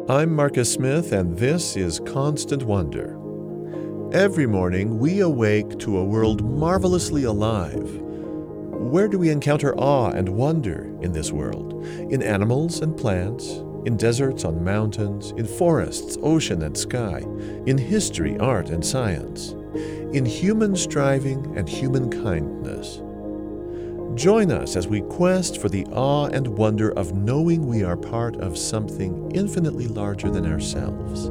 I'm Marcus Smith, and this is Constant Wonder. Every morning, we awake to a world marvelously alive. Where do we encounter awe and wonder in this world? In animals and plants, in deserts, on mountains, in forests, ocean and sky, in history, art and science, in human striving and human kindness. Join us as we quest for the awe and wonder of knowing we are part of something infinitely larger than ourselves.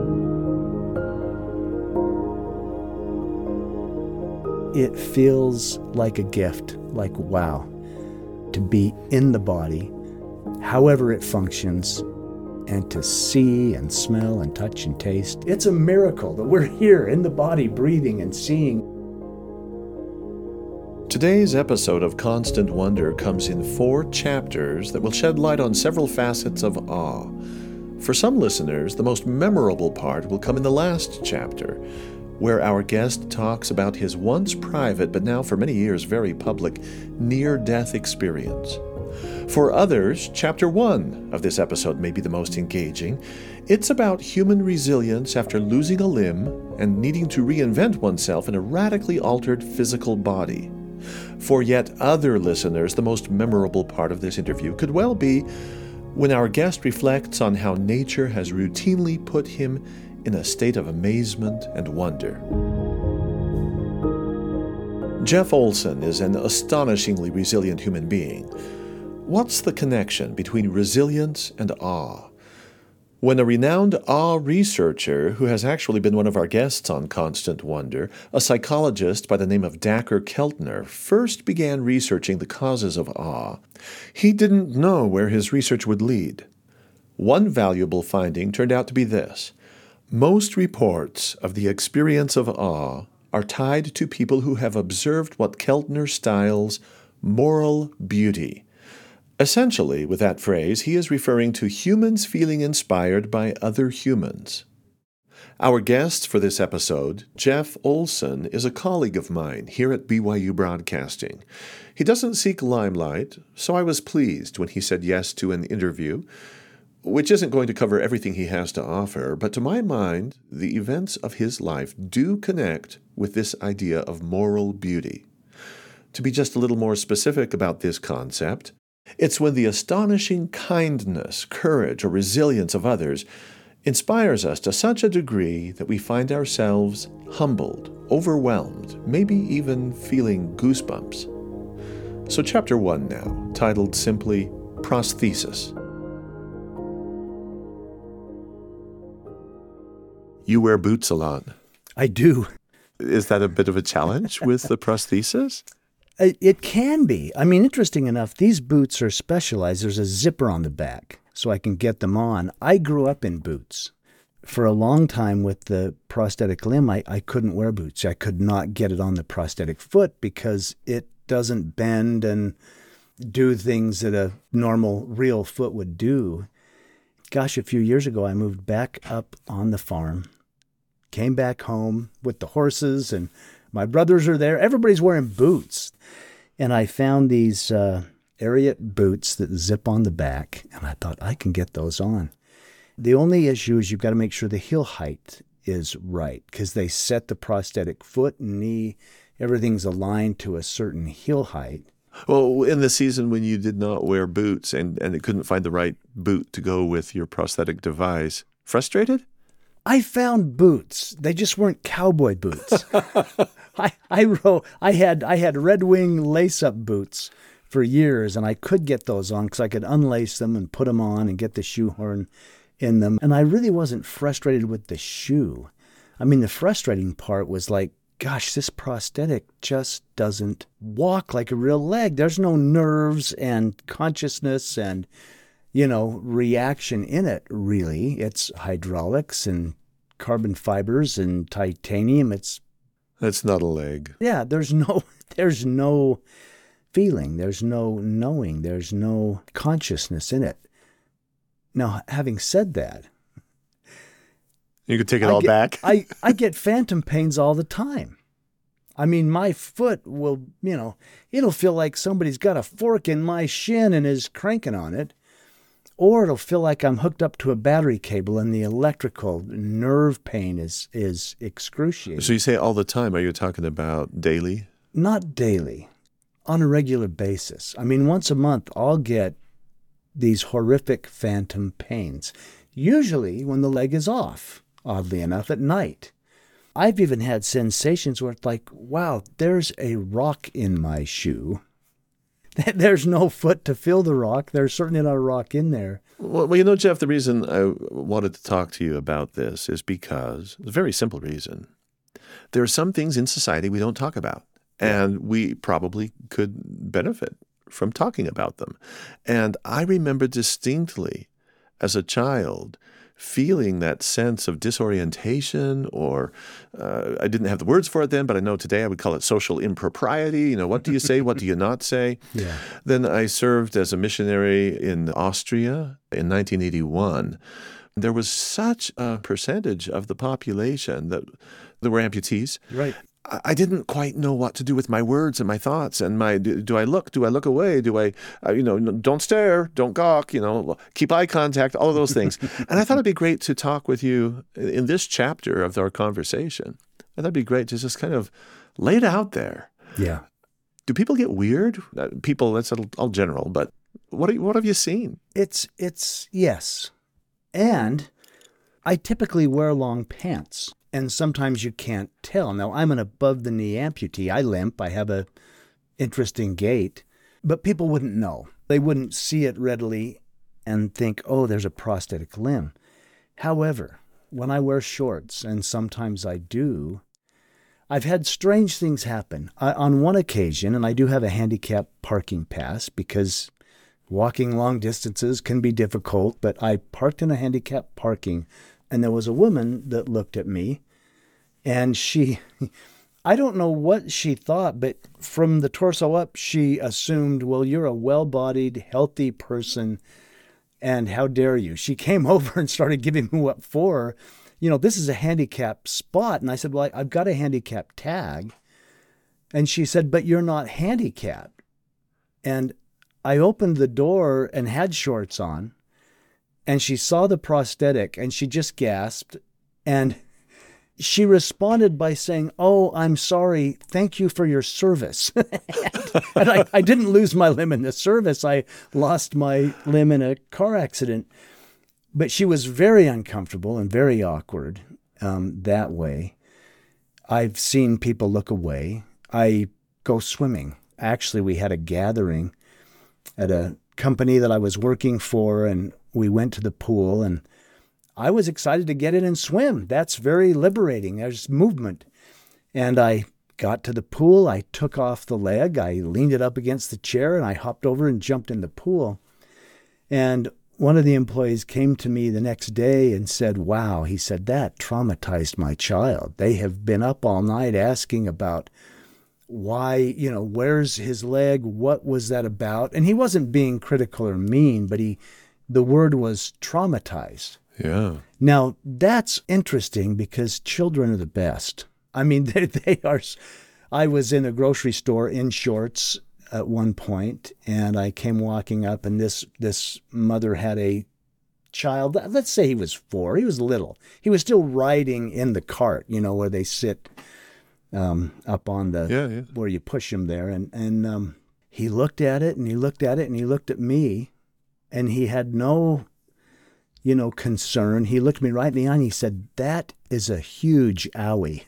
It feels like a gift, like wow, to be in the body, however it functions, and to see and smell and touch and taste. It's a miracle that we're here in the body, breathing and seeing. Today's episode of Constant Wonder comes in 4 chapters that will shed light on several facets of awe. For some listeners, the most memorable part will come in the last chapter, where our guest talks about his once private, but now for many years very public, near-death experience. For others, Chapter 1 of this episode may be the most engaging. It's about human resilience after losing a limb and needing to reinvent oneself in a radically altered physical body. For yet other listeners, the most memorable part of this interview could well be when our guest reflects on how nature has routinely put him in a state of amazement and wonder. Jeff Olson is an astonishingly resilient human being. What's the connection between resilience and awe? When a renowned awe researcher, who has actually been one of our guests on Constant Wonder, a psychologist by the name of Dacher Keltner, first began researching the causes of awe, he didn't know where his research would lead. One valuable finding turned out to be this: most reports of the experience of awe are tied to people who have observed what Keltner styles moral beauty. Essentially, with that phrase, he is referring to humans feeling inspired by other humans. Our guest for this episode, Jeff Olson, is a colleague of mine here at BYU Broadcasting. He doesn't seek limelight, so I was pleased when he said yes to an interview, which isn't going to cover everything he has to offer, but to my mind, the events of his life do connect with this idea of moral beauty. To be just a little more specific about this concept, it's when the astonishing kindness, courage, or resilience of others inspires us to such a degree that we find ourselves humbled, overwhelmed, maybe even feeling goosebumps. So Chapter 1 now, titled simply Prosthesis. You wear boots a lot. I do. Is that a bit of a challenge with the prosthesis? It can be. I mean, interesting enough, these boots are specialized. There's a zipper on the back, so I can get them on. I grew up in boots. For a long time with the prosthetic limb, I couldn't wear boots. I could not get it on the prosthetic foot because it doesn't bend and do things that a normal, real foot would do. Gosh, a few years ago, I moved back up on the farm, came back home with the horses, and my brothers are there. Everybody's wearing boots. And I found these Ariat boots that zip on the back, and I thought, I can get those on. The only issue is you've got to make sure the heel height is right, because they set the prosthetic foot and knee, everything's aligned to a certain heel height. Well, in the season when you did not wear boots and couldn't find the right boot to go with your prosthetic device, frustrated? I found boots. They just weren't cowboy boots. I had Red Wing lace-up boots for years, and I could get those on because I could unlace them and put them on and get the shoehorn in them. And I really wasn't frustrated with the shoe. I mean, the frustrating part was like, gosh, this prosthetic just doesn't walk like a real leg. There's no nerves and consciousness and, reaction in it, really. It's hydraulics and carbon fibers and titanium. That's not a leg. Yeah, there's no feeling. There's no knowing. There's no consciousness in it. Now, having said that, you could take it all back. I get phantom pains all the time. I mean, my foot will, it'll feel like somebody's got a fork in my shin and is cranking on it. or it'll feel like I'm hooked up to a battery cable and the electrical nerve pain is excruciating. So you say all the time. Are you talking about daily? Not daily, on a regular basis. I mean, once a month, I'll get these horrific phantom pains, usually when the leg is off, oddly enough, at night. I've even had sensations where it's like, wow, there's a rock in my shoe. There's no foot to fill the rock. There's certainly not a rock in there. Well, you know, Jeff, the reason I wanted to talk to you about this is because, it's a very simple reason. There are some things in society we don't talk about, and we probably could benefit from talking about them. And I remember distinctly as a child feeling that sense of disorientation, or I didn't have the words for it then, but I know today I would call it social impropriety. You know, what do you say? What do you not say? Yeah. Then I served as a missionary in Austria in 1981. There was such a percentage of the population that there were amputees. Right. I didn't quite know what to do with my words and my thoughts and my, do I look away? Do I, don't stare, don't gawk, keep eye contact, all of those things. And I thought it'd be great to talk with you in this chapter of our conversation. And that'd be great to just kind of lay it out there. Yeah. Do people get weird? People, that's all general, but what have you seen? It's yes. And I typically wear long pants. And sometimes you can't tell. Now, I'm an above-the-knee amputee. I limp. I have a interesting gait. But people wouldn't know. They wouldn't see it readily and think, oh, there's a prosthetic limb. However, when I wear shorts, and sometimes I do, I've had strange things happen. On one occasion, and I do have a handicap parking pass because walking long distances can be difficult, but I parked in a handicap parking. And there was a woman that looked at me, and I don't know what she thought, but from the torso up, she assumed, well, you're a well-bodied, healthy person, and how dare you? She came over and started giving me what for. This is a handicap spot. And I said, well, I've got a handicap tag. And she said, but you're not handicapped. And I opened the door and had shorts on. And she saw the prosthetic and she just gasped. And she responded by saying, oh, I'm sorry. Thank you for your service. and I didn't lose my limb in the service. I lost my limb in a car accident. But she was very uncomfortable and very awkward that way. I've seen people look away. I go swimming. Actually, we had a gathering at a company that I was working for, and we went to the pool, and I was excited to get in and swim. That's very liberating. There's movement. And I got to the pool. I took off the leg. I leaned it up against the chair, and I hopped over and jumped in the pool. And one of the employees came to me the next day and said, wow, he said, that traumatized my child. They have been up all night asking about why, where's his leg? What was that about? And he wasn't being critical or mean, but the word was traumatized. Yeah. Now, that's interesting because children are the best. I mean, they are. I was in a grocery store in shorts at one point, and I came walking up, and this mother had a child. Let's say he was 4. He was little. He was still riding in the cart, where they sit up on the where you push him there. And he looked at it, and he looked at it, and he looked at me, and he had no concern. He looked me right in the eye and he said, that is a huge owie.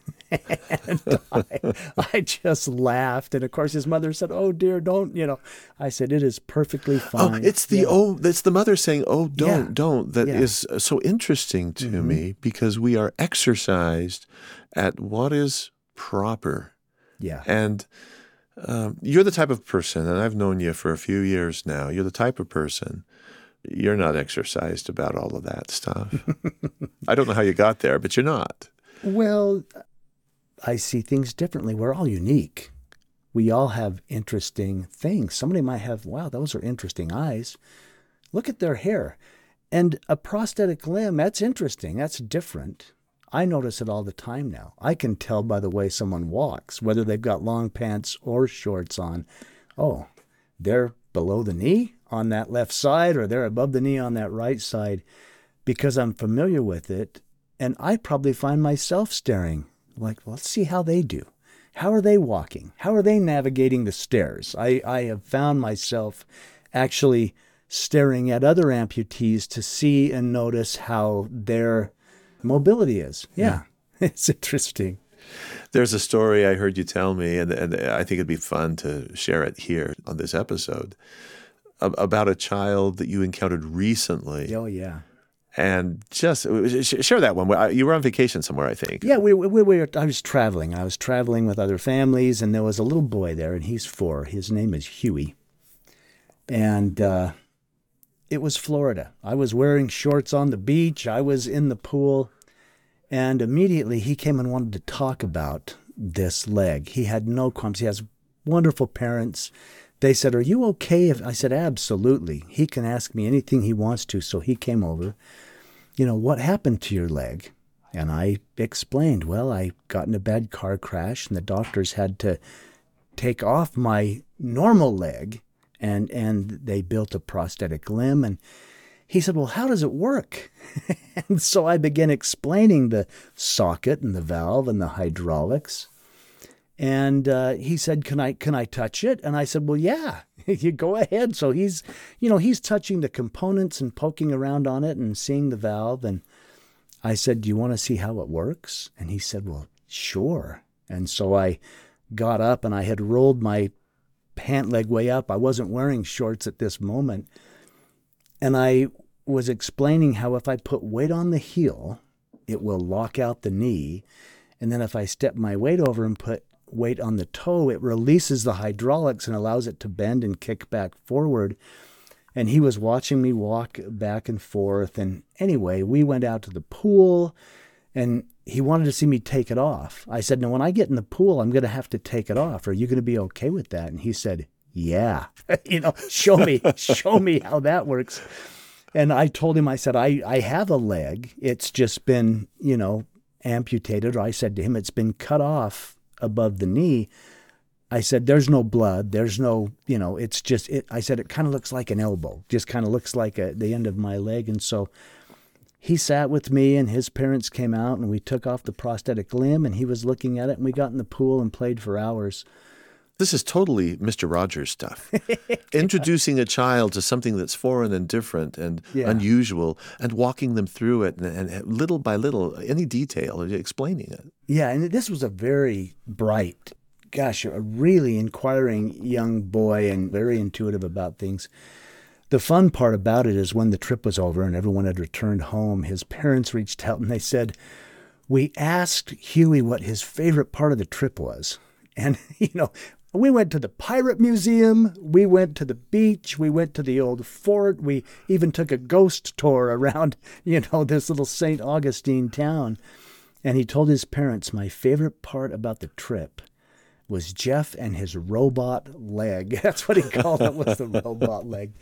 And I just laughed. And of course his mother said, oh dear, don't, I said, it is perfectly fine. Oh, it's the mother saying, oh, don't. That is so interesting to me because we are exercised at what is proper. Yeah. And you're the type of person, and I've known you for a few years now, you're the type of person, you're not exercised about all of that stuff. I don't know how you got there, but you're not. Well, I see things differently. We're all unique. We all have interesting things. Somebody might have, wow, those are interesting eyes. Look at their hair. And a prosthetic limb, that's interesting. That's different. I notice it all the time now. I can tell by the way someone walks, whether they've got long pants or shorts on. Oh, they're below the knee? on that left side or they're above the knee on that right side because I'm familiar with it. And I probably find myself staring like, let's see how they do. How are they walking? How are they navigating the stairs? I have found myself actually staring at other amputees to see and notice how their mobility is. Yeah. It's interesting. There's a story I heard you tell me, and I think it'd be fun to share it here on this episode, about a child that you encountered recently. Oh, yeah. And just share that one. You were on vacation somewhere, I think. Yeah, we were. I was traveling. I was traveling with other families, and there was a little boy there, and he's 4. His name is Huey. And it was Florida. I was wearing shorts on the beach. I was in the pool. And immediately he came and wanted to talk about this leg. He had no qualms. He has wonderful parents. They said, "Are you okay?" I said, "Absolutely. He can ask me anything he wants to." So he came over. What happened to your leg? And I explained, well, I got in a bad car crash and the doctors had to take off my normal leg and they built a prosthetic limb. And he said, "Well, how does it work?" And so I began explaining the socket and the valve and the hydraulics. And he said, can I touch it? And I said, "Well, yeah, you go ahead." So he's touching the components and poking around on it and seeing the valve. And I said, "Do you want to see how it works?" And he said, "Well, sure." And so I got up and I had rolled my pant leg way up. I wasn't wearing shorts at this moment. And I was explaining how if I put weight on the heel, it will lock out the knee. And then if I step my weight over and put weight on the toe, it releases the hydraulics and allows it to bend and kick back forward. And he was watching me walk back and forth. And anyway, we went out to the pool and he wanted to see me take it off. I said, "No, when I get in the pool, I'm going to have to take it off. Are you going to be okay with that?" And he said, "Yeah, show me how that works." And I told him, I said, I have a leg. It's just been, amputated. Or I said to him, it's been cut off above the knee. I said, there's no blood. There's no, it's just, I said, it kind of looks like an elbow. Just kind of looks like the end of my leg. And so he sat with me and his parents came out and we took off the prosthetic limb and he was looking at it and we got in the pool and played for hours. This is totally Mr. Rogers stuff. Introducing a child to something that's foreign and different and unusual and walking them through it and little by little, any detail, explaining it. Yeah, and this was a very bright, a really inquiring young boy and very intuitive about things. The fun part about it is when the trip was over and everyone had returned home, his parents reached out and they said, "We asked Huey what his favorite part of the trip was." And, we went to the Pirate Museum, we went to the beach, we went to the old fort, we even took a ghost tour around, this little St. Augustine town. And he told his parents, "My favorite part about the trip was Jeff and his robot leg." That's what he called it, was the robot leg.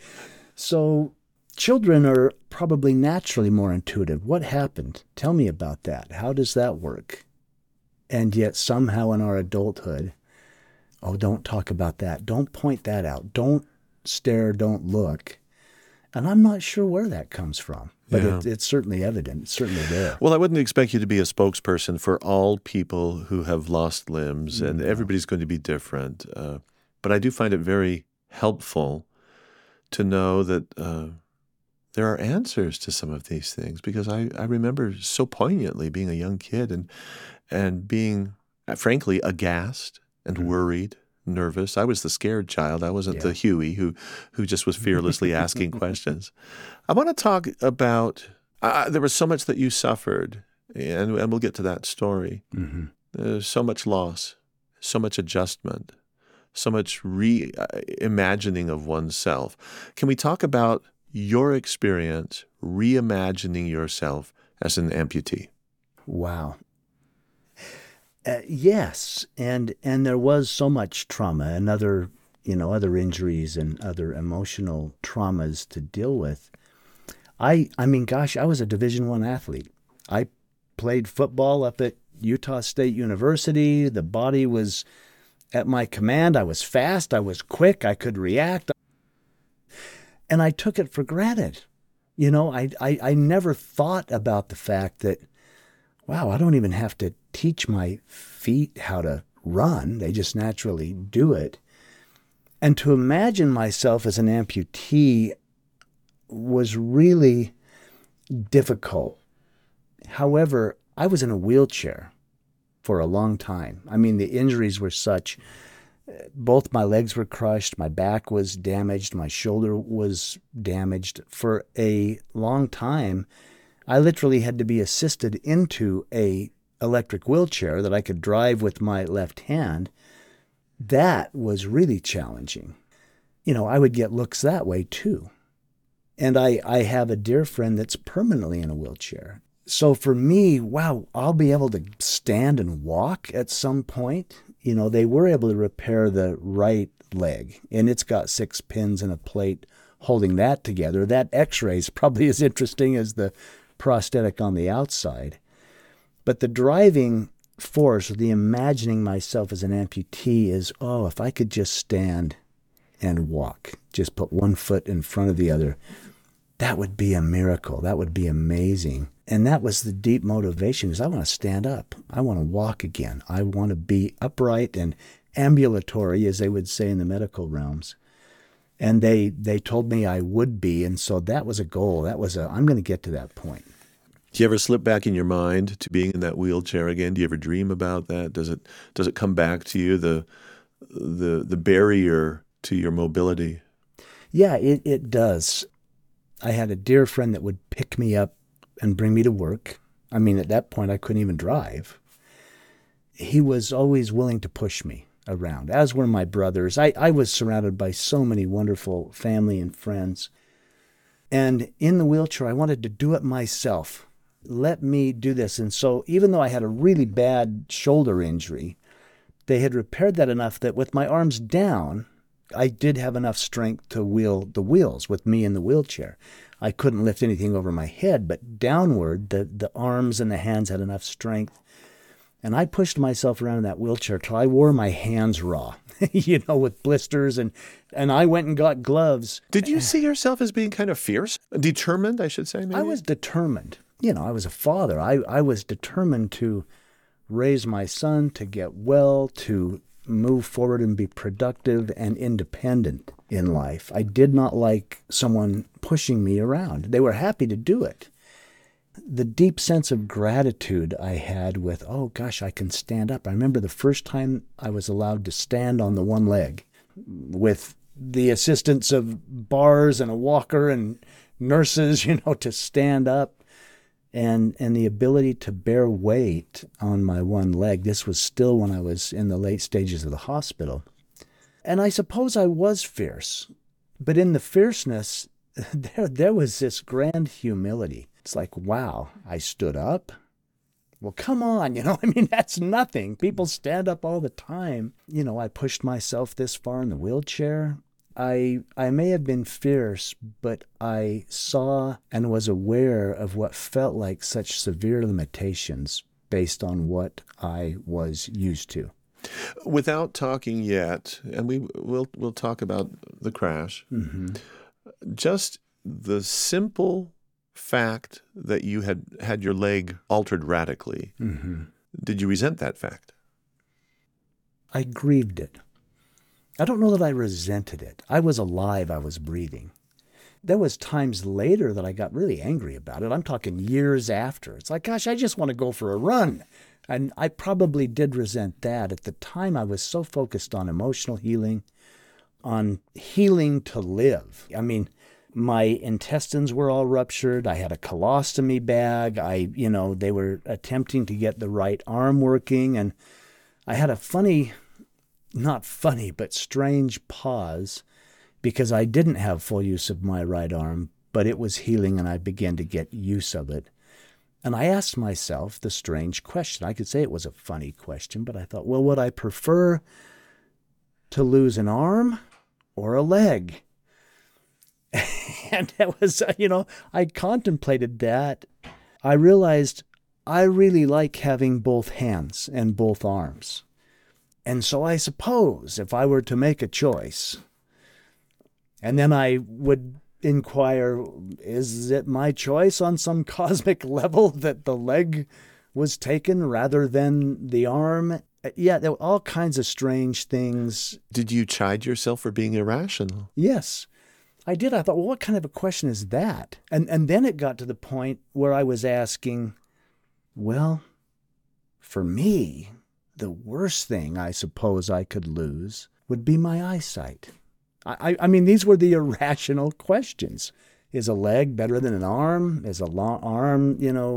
So children are probably naturally more intuitive. What happened? Tell me about that. How does that work? And yet somehow in our adulthood, oh, don't talk about that. Don't point that out. Don't stare. Don't look. And I'm not sure where that comes from, but it's certainly evident. It's certainly there. Well, I wouldn't expect you to be a spokesperson for all people who have lost limbs, and everybody's going to be different. But I do find it very helpful to know that there are answers to some of these things, because I remember so poignantly being a young kid and being, frankly, aghast and worried, nervous. I was the scared child. I wasn't the Huey who just was fearlessly asking questions. I want to talk about, there was so much that you suffered, and we'll get to that story. Mm-hmm. There's so much loss, so much adjustment, so much reimagining of oneself. Can we talk about your experience reimagining yourself as an amputee? Wow. Yes, and there was so much trauma and other injuries and other emotional traumas to deal with. I was a Division I athlete. I played football up at Utah State University. The body was at my command. I was fast. I was quick. I could react. And I took it for granted. I never thought about the fact that, wow, I don't even have to teach my feet how to run. They just naturally do it. And to imagine myself as an amputee was really difficult. However, I was in a wheelchair for a long time. I mean, the injuries were such. Both my legs were crushed, my back was damaged, my shoulder was damaged. For a long time, I literally had to be assisted into a electric wheelchair that I could drive with my left hand. That was really challenging. I would get looks that way too. And I have a dear friend that's permanently in a wheelchair. So for me, wow, I'll be able to stand and walk at some point. They were able to repair the right leg, and it's got 6 pins and a plate holding that together. That x-ray is probably as interesting as the prosthetic on the outside. But the driving force, the imagining myself as an amputee is, oh, if I could just stand and walk, just put one foot in front of the other, that would be a miracle. That would be amazing. And that was the deep motivation, is I want to stand up. I want to walk again. I want to be upright and ambulatory, as they would say in the medical realms. And they told me I would be, and so that was a goal. I'm going to get to that point. Do you ever slip back in your mind to being in that wheelchair again? Do you ever dream about that? Does it come back to you, the barrier to your mobility? Yeah, it does. I had a dear friend that would pick me up and bring me to work. I mean, at that point, I couldn't even drive. He was always willing to push me around, as were my brothers. I was surrounded by so many wonderful family and friends. And in the wheelchair, I wanted to do it myself. Let me do this. And so even though I had a really bad shoulder injury, they had repaired that enough that with my arms down, I did have enough strength to wheel the wheels with me in the wheelchair. I couldn't lift anything over my head, but downward, the arms and the hands had enough strength. And I pushed myself around in that wheelchair till I wore my hands raw, with blisters, and I went and got gloves. Did you see yourself as being kind of fierce? Determined, I should say, maybe? I was determined. I was a father. I was determined to raise my son, to get well, to move forward and be productive and independent in life. I did not like someone pushing me around. They were happy to do it. The deep sense of gratitude I had with, oh gosh, I can stand up. I remember the first time I was allowed to stand on the one leg with the assistance of bars and a walker and nurses, to stand up. And the ability to bear weight on my one leg. This was still when I was in the late stages of the hospital. And I suppose I was fierce. But in the fierceness, there was this grand humility. It's like, wow, I stood up. Well, come on, that's nothing. People stand up all the time. I pushed myself this far in the wheelchair. I may have been fierce, but I saw and was aware of what felt like such severe limitations based on what I was used to. Without talking yet, and we'll talk about the crash, just the simple fact that you had your leg altered radically, did you resent that fact? I grieved it. I don't know that I resented it. I was alive. I was breathing. There was times later that I got really angry about it. I'm talking years after. It's like, gosh, I just want to go for a run. And I probably did resent that. At the time, I was so focused on emotional healing, on healing to live. I mean, my intestines were all ruptured. I had a colostomy bag. They were attempting to get the right arm working. And I had a not funny, but strange pause because I didn't have full use of my right arm, but it was healing and I began to get use of it. And I asked myself the strange question. I could say it was a funny question, but I thought, well, would I prefer to lose an arm or a leg? And that was, I contemplated that. I realized I really like having both hands and both arms. And so I suppose if I were to make a choice, and then I would inquire, is it my choice on some cosmic level that the leg was taken rather than the arm? Yeah, there were all kinds of strange things. Did you chide yourself for being irrational? Yes, I did. I thought, well, what kind of a question is that? And then it got to the point where I was asking, well, for me, the worst thing I suppose I could lose would be my eyesight. I mean, these were the irrational questions. Is a leg better than an arm? Is a long arm,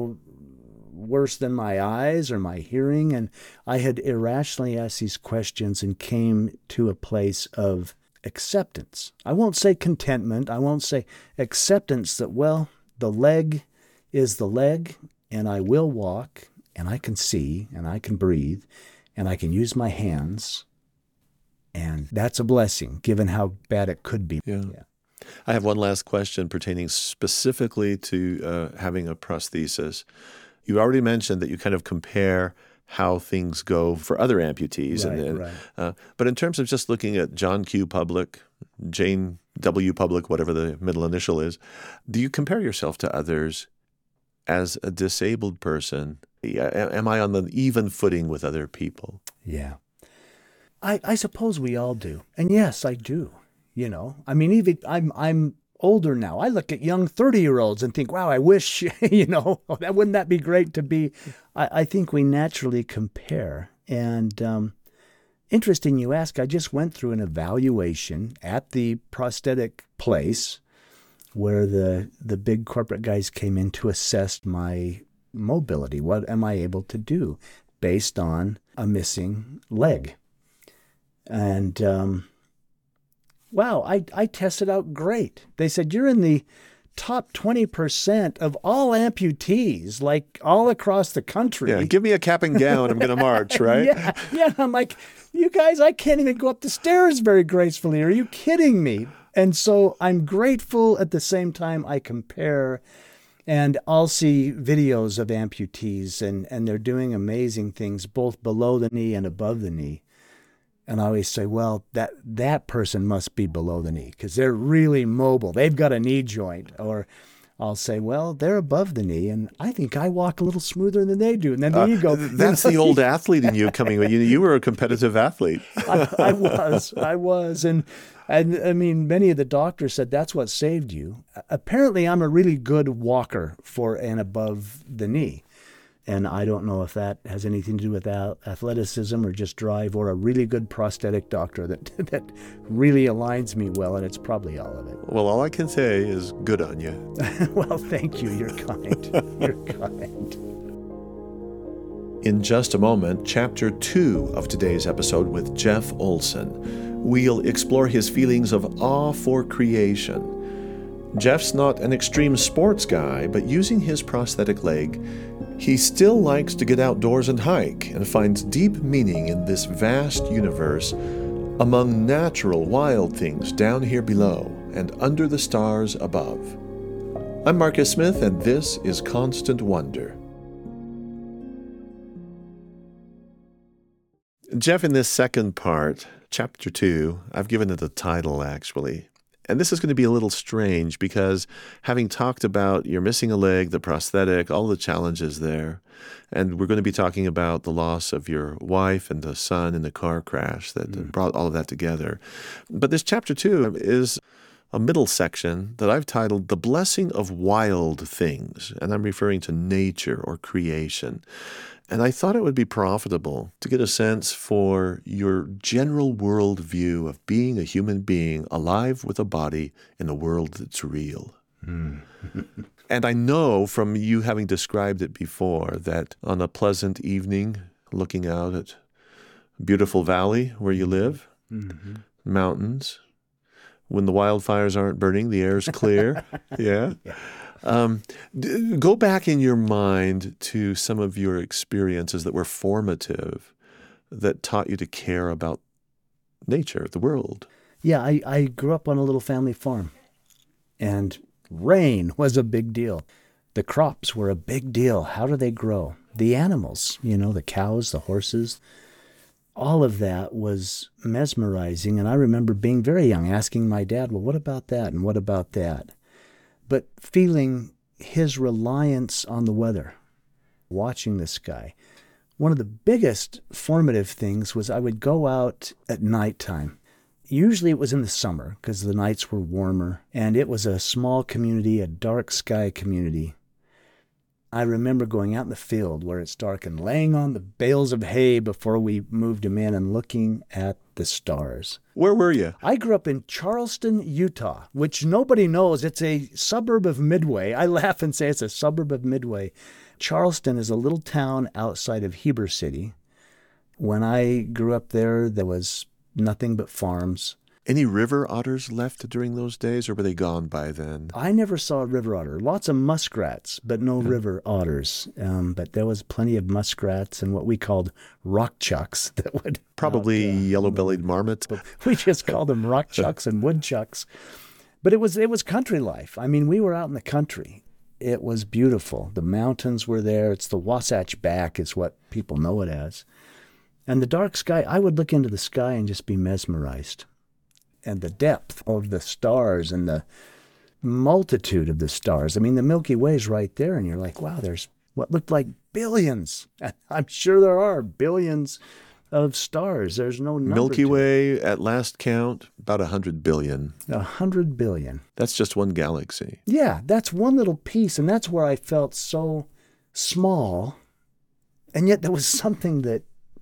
worse than my eyes or my hearing? And I had irrationally asked these questions and came to a place of acceptance. I won't say contentment. I won't say acceptance that, well, the leg is the leg, and I will walk, and I can see, and I can breathe, and I can use my hands. And that's a blessing, given how bad it could be. Yeah. I have one last question pertaining specifically to having a prosthesis. You already mentioned that you kind of compare how things go for other amputees. Right. But in terms of just looking at John Q. Public, Jane W. Public, whatever the middle initial is, do you compare yourself to others as a disabled person? Am I on the even footing with other people? Yeah. I suppose we all do. And yes, I do. I mean, even I'm older now. I look at young 30-year-olds and think, wow, I wish, wouldn't that be great to be? I think we naturally compare. And interesting you ask, I just went through an evaluation at the prosthetic place where the big corporate guys came in to assess my mobility. What am I able to do based on a missing leg? And wow, I tested out great. They said, you're in the top 20% of all amputees, like all across the country. Yeah, give me a cap and gown. I'm going to march, right? Yeah. I'm like, you guys, I can't even go up the stairs very gracefully. Are you kidding me? And so I'm grateful. At the same time, I compare, and I'll see videos of amputees, and they're doing amazing things both below the knee and above the knee. And I always say, well, that person must be below the knee because they're really mobile. They've got a knee joint. Or I'll say, well, they're above the knee, and I think I walk a little smoother than they do. And then there you go. That's the old athlete in you coming. You were a competitive athlete. I was. And I mean, many of the doctors said that's what saved you. Apparently, I'm a really good walker for and above the knee. And I don't know if that has anything to do with athleticism or just drive or a really good prosthetic doctor that really aligns me well, and it's probably all of it. Well, all I can say is good on you. Well, thank you. You're kind. You're kind. In just a moment, Chapter 2 of today's episode with Jeff Olson. We'll explore his feelings of awe for creation. Jeff's not an extreme sports guy, but using his prosthetic leg, he still likes to get outdoors and hike and finds deep meaning in this vast universe among natural wild things down here below and under the stars above. I'm Marcus Smith, and this is Constant Wonder. Jeff, in this second part, Chapter 2, I've given it a title, actually. And this is going to be a little strange because having talked about you're missing a leg, the prosthetic, all the challenges there, and we're going to be talking about the loss of your wife and the son in the car crash that brought all of that together. But this Chapter 2 is a middle section that I've titled The Blessing of Wild Things, and I'm referring to nature or creation. And I thought it would be profitable to get a sense for your general worldview of being a human being alive with a body in a world that's real. And I know from you having described it before that on a pleasant evening, looking out at a beautiful valley where you live, mountains, when the wildfires aren't burning, the air's clear. Yeah. Go back in your mind to some of your experiences that were formative, that taught you to care about nature, the world. Yeah, I grew up on a little family farm, and rain was a big deal. The crops were a big deal. How do they grow? The animals, the cows, the horses, All of that was mesmerizing. And I remember being very young, asking my dad, well, what about that? And what about that? But feeling his reliance on the weather, watching the sky. One of the biggest formative things was I would go out at nighttime. Usually it was in the summer because the nights were warmer, and it was a small community, a dark sky community. I remember going out in the field where it's dark and laying on the bales of hay before we moved them in and looking at the stars. Where were you? I grew up in Charleston, Utah, which nobody knows. It's a suburb of Midway. I laugh and say it's a suburb of Midway. Charleston is a little town outside of Heber City. When I grew up there, there was nothing but farms. Any river otters left during those days, or were they gone by then? I never saw a river otter. Lots of muskrats, but no river otters. But there was plenty of muskrats and what we called rock chucks that would... Probably yellow-bellied marmot. We just called them rock chucks and woodchucks. But it was country life. I mean, we were out in the country. It was beautiful. The mountains were there. It's the Wasatch Back is what people know it as. And the dark sky, I would look into the sky and just be mesmerized. And the depth of the stars and the multitude of the stars. I mean, the Milky Way is right there, and you're like, wow, there's what looked like billions. I'm sure there are billions of stars. There's no number. Milky Way, at last count, about 100 billion. 100 billion. That's just one galaxy. Yeah, that's one little piece, and that's where I felt so small, and yet there was something that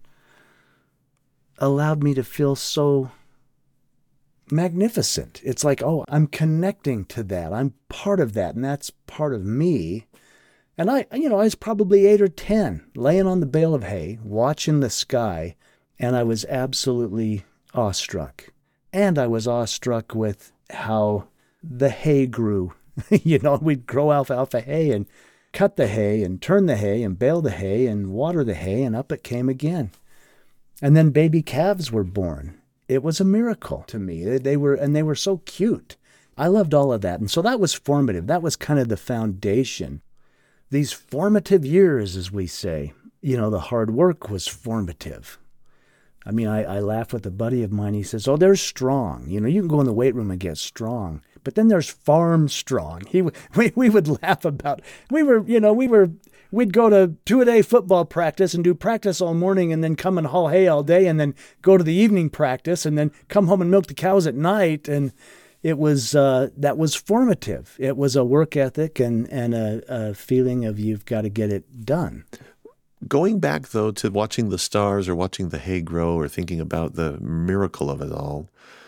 allowed me to feel so magnificent. It's like, oh, I'm connecting to that. I'm part of that, and that's part of me. And I was probably 8 or 10, laying on the bale of hay, watching the sky, and I was absolutely awestruck. And I was awestruck with how the hay grew. We'd grow alfalfa hay and cut the hay and turn the hay and bale the hay and water the hay, and up it came again. And then baby calves were born. It was a miracle to me. They were so cute. I loved all of that. And so that was formative. That was kind of the foundation. These formative years, as we say, the hard work was formative. I mean, I laugh with a buddy of mine. He says, oh, they're strong. You can go in the weight room and get strong. But then there's farm strong. We would laugh about, we'd go to 2-a-day football practice and do practice all morning and then come and haul hay all day and then go to the evening practice and then come home and milk the cows at night. And it was, that was formative. It was a work ethic and a feeling of you've got to get it done. Going back, though, to watching the stars or watching the hay grow or thinking about the miracle of it all,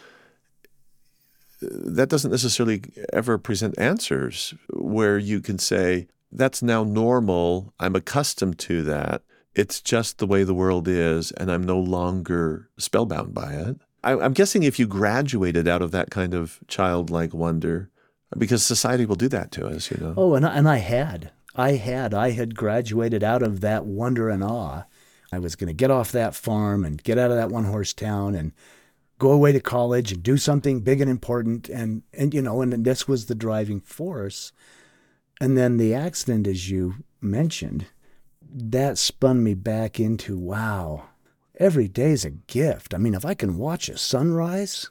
that doesn't necessarily ever present answers where you can say, that's now normal. I'm accustomed to that. It's just the way the world is, and I'm no longer spellbound by it. I'm guessing if you graduated out of that kind of childlike wonder, because society will do that to us, Oh, and I had graduated out of that wonder and awe. I was going to get off that farm and get out of that one-horse town and go away to college and do something big and important. And this was the driving force. And then the accident, as you mentioned, that spun me back into, wow, every day's a gift. I mean, if I can watch a sunrise,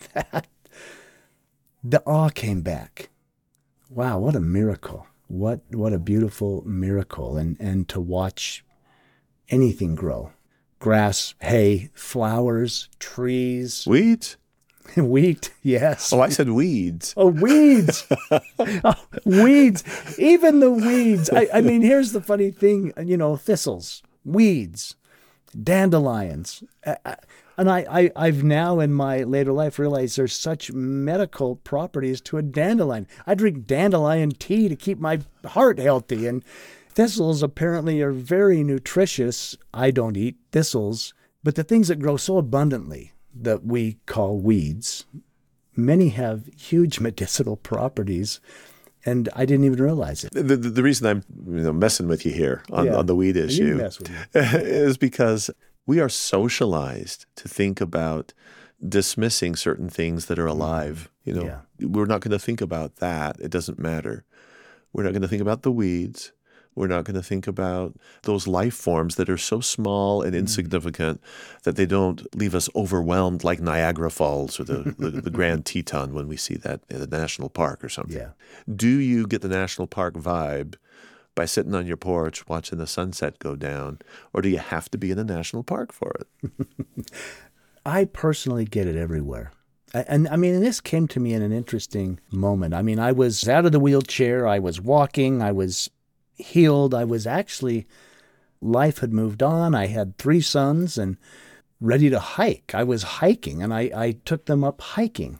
the awe came back. Wow, what a miracle. What a beautiful miracle. And to watch anything grow. Grass, hay, flowers, trees. Weeds? Wheat, yes. Oh, I said weeds. Oh, weeds. Weeds. Even the weeds. I mean, here's the funny thing, thistles, weeds, dandelions. And I've now in my later life realized there's such medical properties to a dandelion. I drink dandelion tea to keep my heart healthy. And thistles apparently are very nutritious. I don't eat thistles, but the things that grow so abundantly that we call weeds, many have huge medicinal properties, and I didn't even realize it. The reason I'm messing with you here on the weed issue is because we are socialized to think about dismissing certain things that are alive. We're not going to think about that. It doesn't matter. We're not going to think about the weeds. We're not going to think about those life forms that are so small and insignificant that they don't leave us overwhelmed like Niagara Falls or the Grand Teton when we see that in a national park or something. Yeah. Do you get the national park vibe by sitting on your porch watching the sunset go down, or do you have to be in a national park for it? I personally get it everywhere. And I mean, this came to me in an interesting moment. I mean, I was out of the wheelchair, I was walking, I was healed. I was actually, life had moved on. I had 3 sons and ready to hike. I was hiking, and I took them up hiking.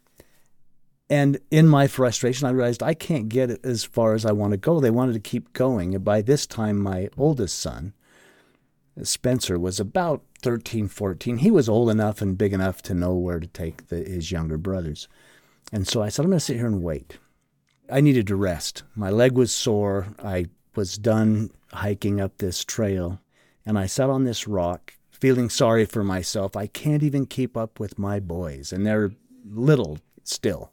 And in my frustration, I realized I can't get it as far as I want to go. They wanted to keep going. And by this time, my oldest son, Spencer, was about 13, 14. He was old enough and big enough to know where to take his younger brothers. And so I said, I'm going to sit here and wait. I needed to rest. My leg was sore. I was done hiking up this trail, and I sat on this rock feeling sorry for myself. I can't even keep up with my boys, and they're little still.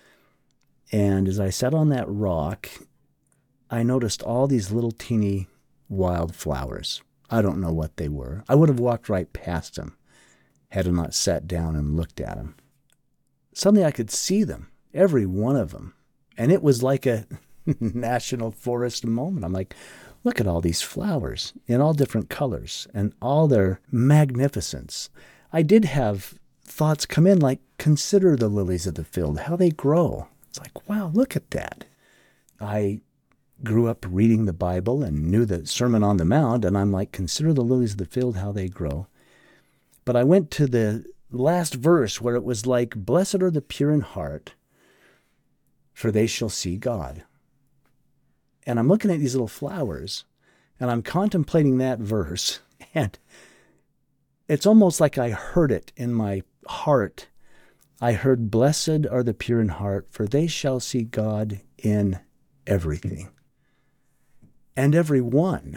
And as I sat on that rock, I noticed all these little teeny wildflowers. I don't know what they were. I would have walked right past them had I not sat down and looked at them. Suddenly I could see them, every one of them. And it was like a national forest moment. I'm like, look at all these flowers in all different colors and all their magnificence. I did have thoughts come in like, consider the lilies of the field, how they grow. It's like, wow, look at that. I grew up reading the Bible and knew the Sermon on the Mount, and I'm like, consider the lilies of the field, how they grow. But I went to the last verse where it was like, blessed are the pure in heart, for they shall see God. And I'm looking at these little flowers, and I'm contemplating that verse, and it's almost like I heard it in my heart. I heard, blessed are the pure in heart, for they shall see God in everything. And every one.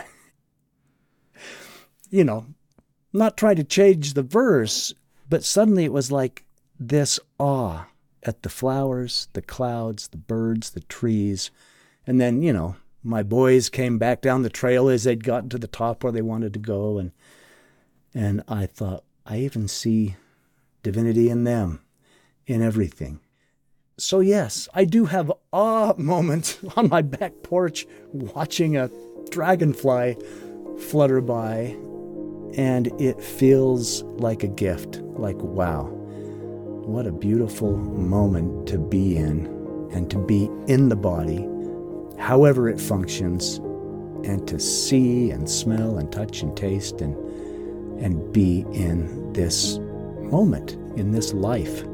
You know, not trying to change the verse, but suddenly it was like this awe at the flowers, the clouds, the birds, the trees. And then, you know, my boys came back down the trail as they'd gotten to the top where they wanted to go. And I thought, I even see divinity in them, in everything. So yes, I do have awe moments on my back porch watching a dragonfly flutter by. And it feels like a gift, like, wow. What a beautiful moment to be in, and to be in the body, however it functions, and to see and smell and touch and taste and be in this moment, in this life.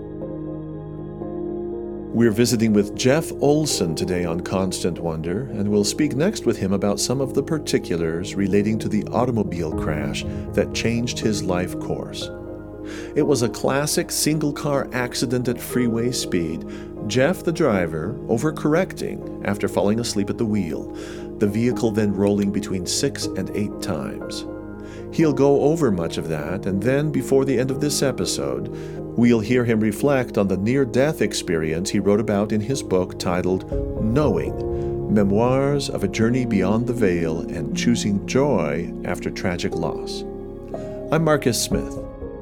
We're visiting with Jeff Olson today on Constant Wonder, and we'll speak next with him about some of the particulars relating to the automobile crash that changed his life course. It was a classic single-car accident at freeway speed, Jeff, the driver, overcorrecting after falling asleep at the wheel, the vehicle then rolling between 6 and 8 times. He'll go over much of that, and then, before the end of this episode, we'll hear him reflect on the near-death experience he wrote about in his book titled Knowing, Memoirs of a Journey Beyond the Veil and Choosing Joy After Tragic Loss. I'm Marcus Smith.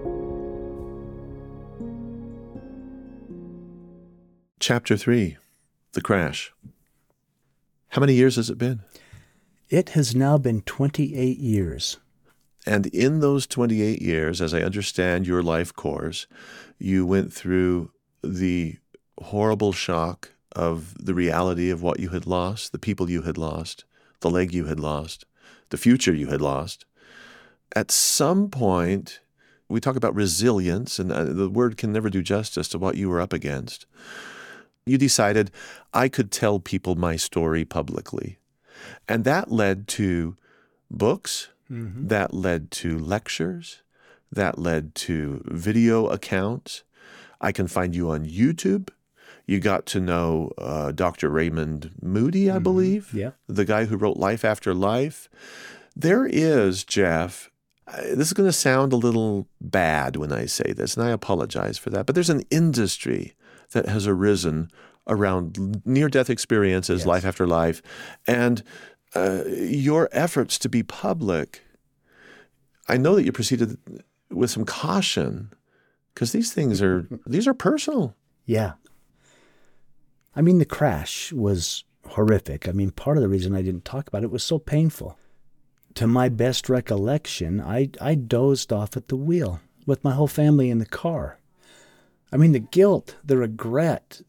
Chapter 3, The Crash. How many years has it been? It has now been 28 years. And in those 28 years, as I understand your life course, you went through the horrible shock of the reality of what you had lost, the people you had lost, the leg you had lost, the future you had lost. At some point, we talk about resilience, and the word can never do justice to what you were up against. You decided, I could tell people my story publicly. And that led to books, that led to lectures, that led to video accounts. I can find you on YouTube. You got to know Dr. Raymond Moody, I believe, the guy who wrote Life After Life. There is, Jeff, this is going to sound a little bad when I say this, and I apologize for that, but there's an industry that has arisen around near-death experiences, life after life. And your efforts to be public, I know that you proceeded with some caution because these are personal. Yeah. I mean, the crash was horrific. I mean, part of the reason I didn't talk about it was so painful. To my best recollection, I dozed off at the wheel with my whole family in the car. I mean, the guilt, the regret.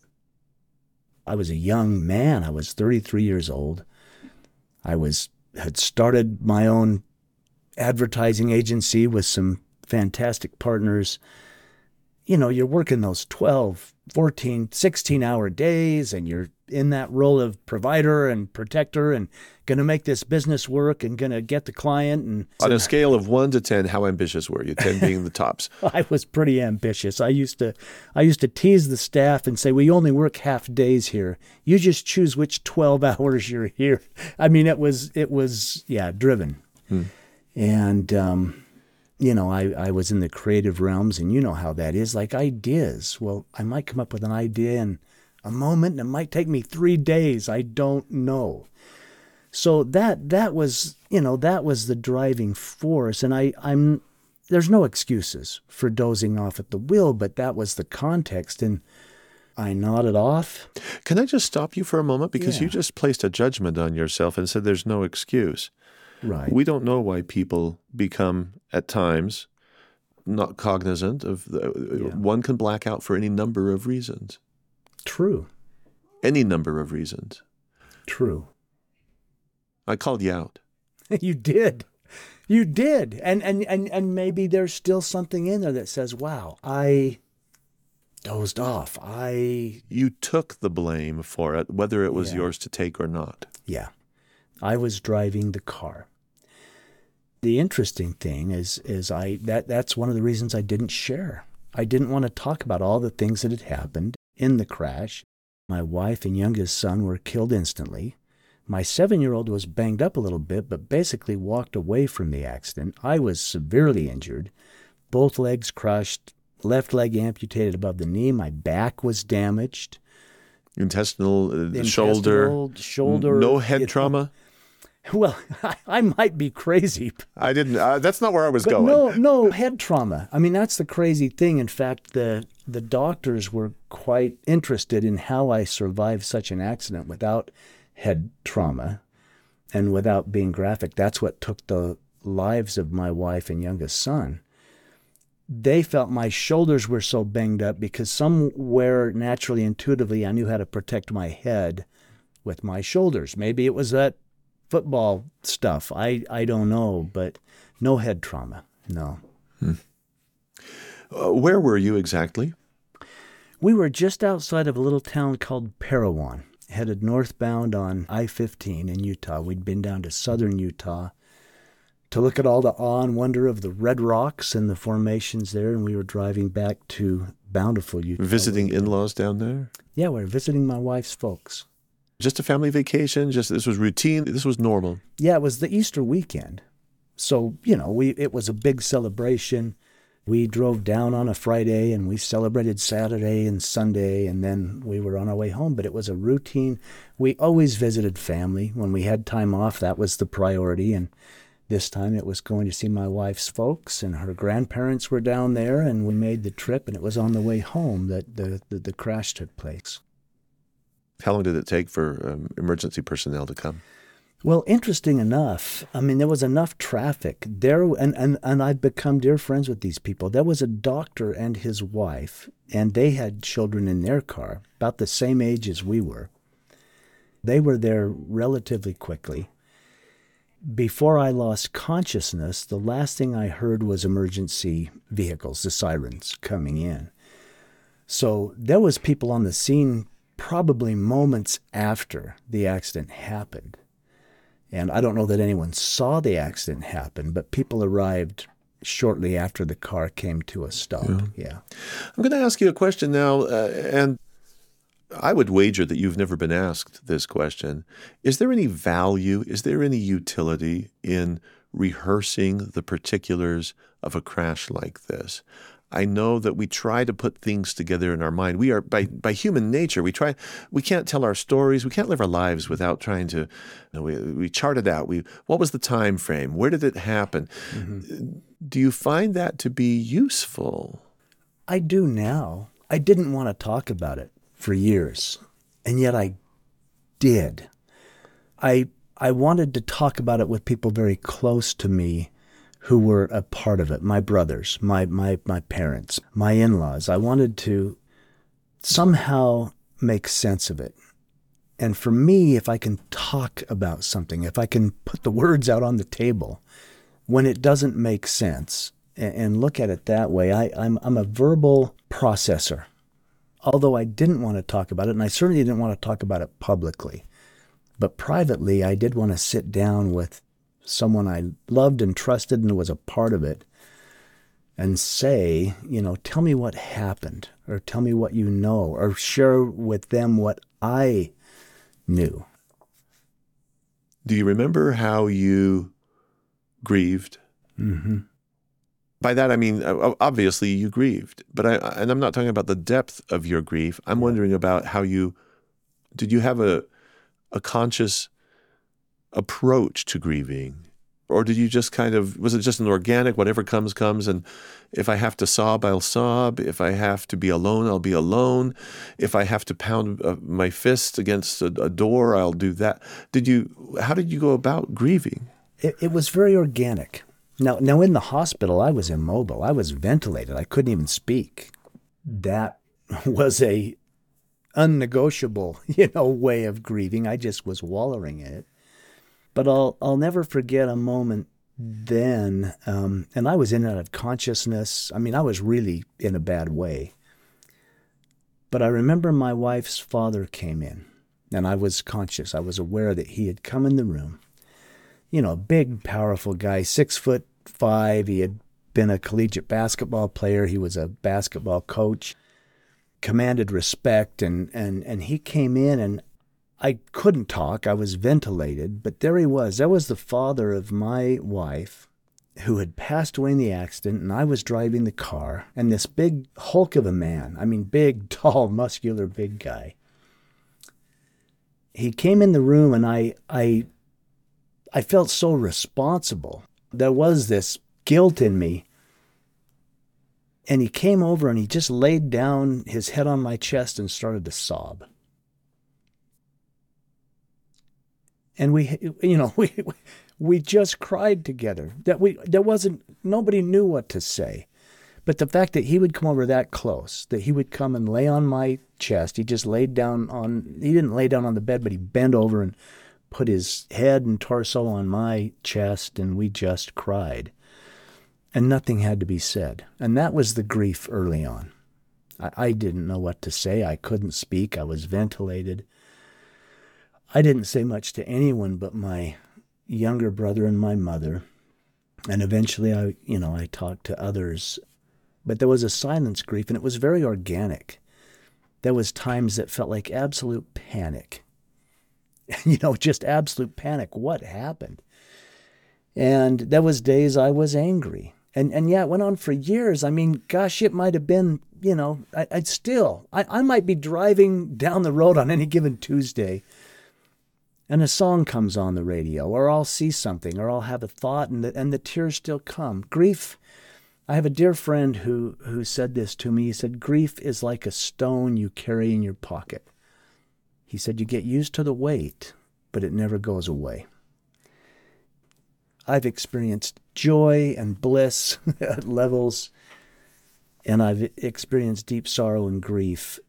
I was a young man. I was 33 years old. I had started my own advertising agency with some fantastic partners. You know, you're working those 12, 14, 16-hour days, and you're in that role of provider and protector and going to make this business work and going to get the client. And on a scale of 1 to 10, how ambitious were you? 10 being the tops. I was pretty ambitious. I used to tease the staff and say, we only work half days here. You just choose which 12 hours you're here. I mean, it was driven. And, you know, I was in the creative realms, and you know how that is, like ideas. Well, I might come up with an idea in a moment, and it might take me 3 days. I don't know. So that was the driving force. And there's no excuses for dozing off at the wheel, but that was the context. And I nodded off. Can I just stop you for a moment? Because you just placed a judgment on yourself and said there's no excuse. Right. We don't know why people become, at times, not cognizant of one can black out for any number of reasons. True. Any number of reasons. True. I called you out. You did. You did. And maybe there's still something in there that says, wow, I dozed off. You took the blame for it, whether it was yours to take or not. Yeah. I was driving the car. The interesting thing is that's one of the reasons I didn't share. I didn't want to talk about all the things that had happened in the crash. My wife and youngest son were killed instantly. My 7-year-old was banged up a little bit, but basically walked away from the accident. I was severely injured, both legs crushed, left leg amputated above the knee. My back was damaged. Intestinal, shoulder, no head trauma? Well, I might be crazy. I didn't. That's not where I was going. No head trauma. I mean, that's the crazy thing. In fact, the doctors were quite interested in how I survived such an accident without head trauma and without being graphic. That's what took the lives of my wife and youngest son. They felt my shoulders were so banged up because somewhere naturally, intuitively, I knew how to protect my head with my shoulders. Maybe it was that football stuff. I don't know, but no head trauma. No. Where were you exactly? We were just outside of a little town called Parowan, headed northbound on I-15 in Utah. We'd been down to southern Utah to look at all the awe and wonder of the red rocks and the formations there, and we were driving back to Bountiful, Utah. Visiting in-laws down there? Yeah, we were visiting my wife's folks. Just a family vacation? This was routine? This was normal? Yeah, it was the Easter weekend. So, you know, it was a big celebration. We drove down on a Friday and we celebrated Saturday and Sunday, and then we were on our way home. But it was a routine. We always visited family. When we had time off, that was the priority. And this time it was going to see my wife's folks, and her grandparents were down there, and we made the trip, and it was on the way home that the crash took place. How long did it take for emergency personnel to come? Well, interesting enough, I mean, there was enough traffic there, and I've become dear friends with these people. There was a doctor and his wife, and they had children in their car, about the same age as we were. They were there relatively quickly. Before I lost consciousness, the last thing I heard was emergency vehicles, the sirens coming in. So there was people on the scene probably moments after the accident happened. And I don't know that anyone saw the accident happen, but people arrived shortly after the car came to a stop. Yeah. I'm going to ask you a question now, and I would wager that you've never been asked this question. Is there any value, is there any utility in rehearsing the particulars of a crash like this? I know that we try to put things together in our mind. We are, by human nature, we can't tell our stories. We can't live our lives without trying to, we chart it out. What was the time frame? Where did it happen? Mm-hmm. Do you find that to be useful? I do now. I didn't want to talk about it for years, and yet I did. I wanted to talk about it with people very close to me who were a part of it, my brothers, my parents, my in-laws. I wanted to somehow make sense of it. And for me, if I can talk about something, if I can put the words out on the table when it doesn't make sense and look at it that way, I'm a verbal processor. Although I didn't want to talk about it, and I certainly didn't want to talk about it publicly. But privately, I did want to sit down with someone I loved and trusted and was a part of it and say, tell me what happened, or tell me what you know, or share with them what I knew. Do you remember how you grieved? Mm-hmm. By that, I mean, obviously you grieved, but I'm not talking about the depth of your grief. I'm wondering about how did you have a conscious approach to grieving? Or did you just was it just an organic, whatever comes, and if I have to sob, I'll sob. If I have to be alone, I'll be alone. If I have to pound my fist against a door, I'll do that. How did you go about grieving? It was very organic. Now in the hospital, I was immobile. I was ventilated. I couldn't even speak. That was a unnegotiable, way of grieving. I just was wallowing in it. But I'll never forget a moment then, and I was in and out of consciousness. I mean, I was really in a bad way. But I remember my wife's father came in, and I was conscious. I was aware that he had come in the room. A big, powerful guy, 6'5". He had been a collegiate basketball player. He was a basketball coach, commanded respect, and he came in, and I couldn't talk. I was ventilated, but there he was. That was the father of my wife, who had passed away in the accident, and I was driving the car, and this big hulk of a man, big, tall, muscular, big guy. He came in the room, and I felt so responsible. There was this guilt in me. And he came over and he just laid down his head on my chest and started to sob. And we just cried together. Nobody knew what to say. But the fact that he would come over that close, that he would come and lay on my chest, he didn't lay down on the bed, but he bent over and put his head and torso on my chest, and we just cried. And nothing had to be said. And that was the grief early on. I didn't know what to say. I couldn't speak. I was ventilated. I didn't say much to anyone but my younger brother and my mother. And eventually I talked to others. But there was a silence grief, and it was very organic. There was times that felt like absolute panic. Just absolute panic. What happened? And there was days I was angry. And yeah, it went on for years. Gosh, it might have been, I might be driving down the road on any given Tuesday, and a song comes on the radio, or I'll see something, or I'll have a thought, and the tears still come. Grief, I have a dear friend who said this to me. He said, grief is like a stone you carry in your pocket. He said, you get used to the weight, but it never goes away. I've experienced joy and bliss at levels, and I've experienced deep sorrow and grief.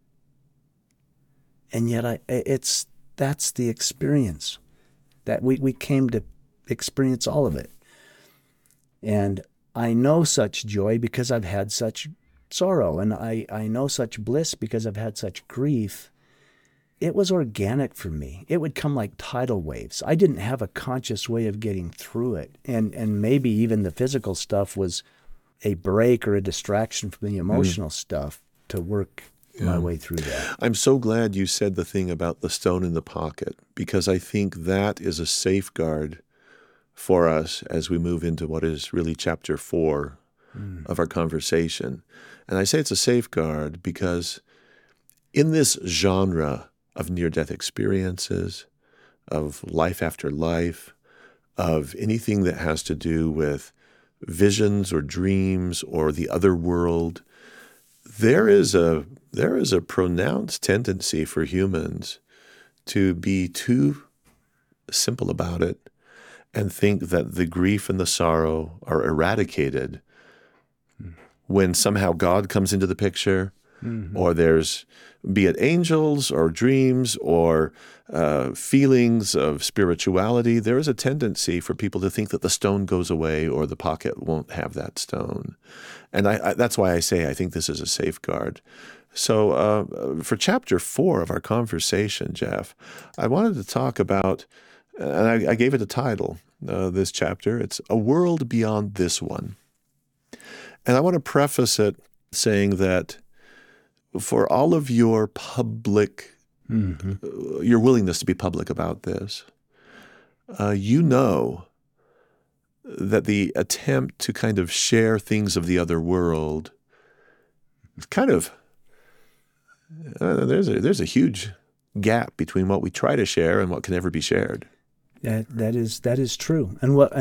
And yet that's the experience, that we came to experience all of it. And I know such joy because I've had such sorrow, and I know such bliss because I've had such grief. It was organic for me. It would come like tidal waves. I didn't have a conscious way of getting through it. And maybe even the physical stuff was a break or a distraction from the emotional stuff to work my way through that. I'm so glad you said the thing about the stone in the pocket, because I think that is a safeguard for us as we move into what is really chapter 4 of our conversation. And I say it's a safeguard because in this genre of near-death experiences, of life after life, of anything that has to do with visions or dreams or the other world, there is a pronounced tendency for humans to be too simple about it and think that the grief and the sorrow are eradicated when somehow God comes into the picture, or there's, be it angels or dreams or feelings of spirituality, there is a tendency for people to think that the stone goes away or the pocket won't have that stone. And that's why I say I think this is a safeguard. So for chapter 4 of our conversation, Jeff, I wanted to talk about, and I gave it a title, this chapter. It's A World Beyond This One. And I want to preface it saying that for all of your public, your willingness to be public about this, you know that the attempt to kind of share things of the other world is kind of, there's a huge gap between what we try to share and what can ever be shared. That is true. And what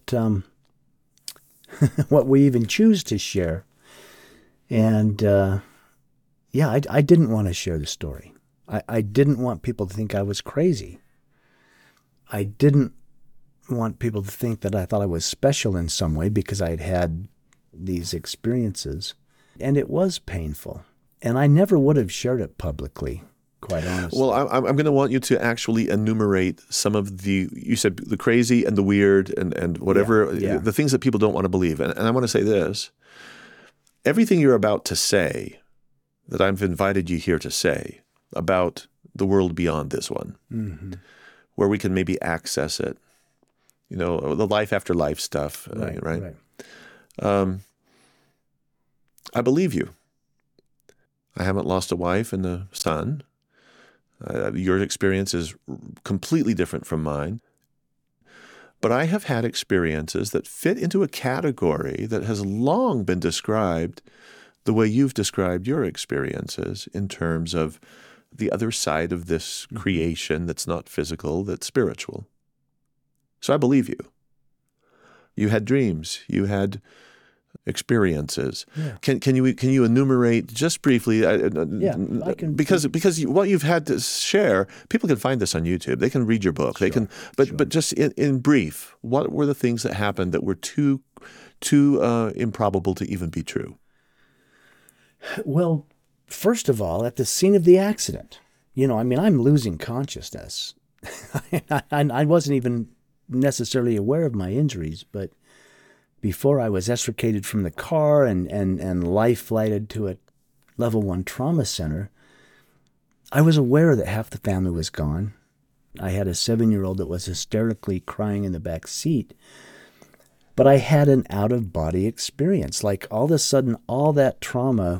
what we even choose to share. And I didn't want to share the story. I didn't want people to think I was crazy. I didn't want people to think that I thought I was special in some way because I'd had these experiences. And it was painful. And I never would have shared it publicly, quite honestly. Well, I'm going to want you to actually enumerate some of you said the crazy and the weird and whatever, the things that people don't want to believe. And I want to say this. Everything you're about to say, that I've invited you here to say about the world beyond this one, where we can maybe access it, the life after life stuff, right? I believe you. I haven't lost a wife and a son. Your experience is completely different from mine. But I have had experiences that fit into a category that has long been described the way you've described your experiences in terms of the other side of this creation that's not physical, that's spiritual. So I believe you. You had dreams. You had experiences. Yeah. Can you enumerate just briefly? I can. Because what you've had to share, people can find this on YouTube. They can read your book. They can, but just in brief, what were the things that happened that were too improbable to even be true? Well, first of all, at the scene of the accident, I'm losing consciousness. I wasn't even necessarily aware of my injuries, but before I was extricated from the car and life flighted to a level 1 trauma center, I was aware that half the family was gone. I had a 7-year-old that was hysterically crying in the back seat. But I had an out-of-body experience. Like all of a sudden, all that trauma